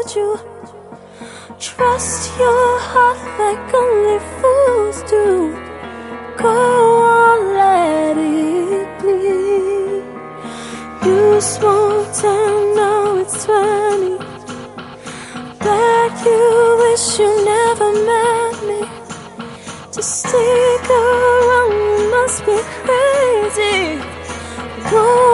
hold you. Trust your heart like only fools do. Go on, let it bleed. You smoked and now it's 20. Bet you wish you never met me. To stick around, you must be crazy. Go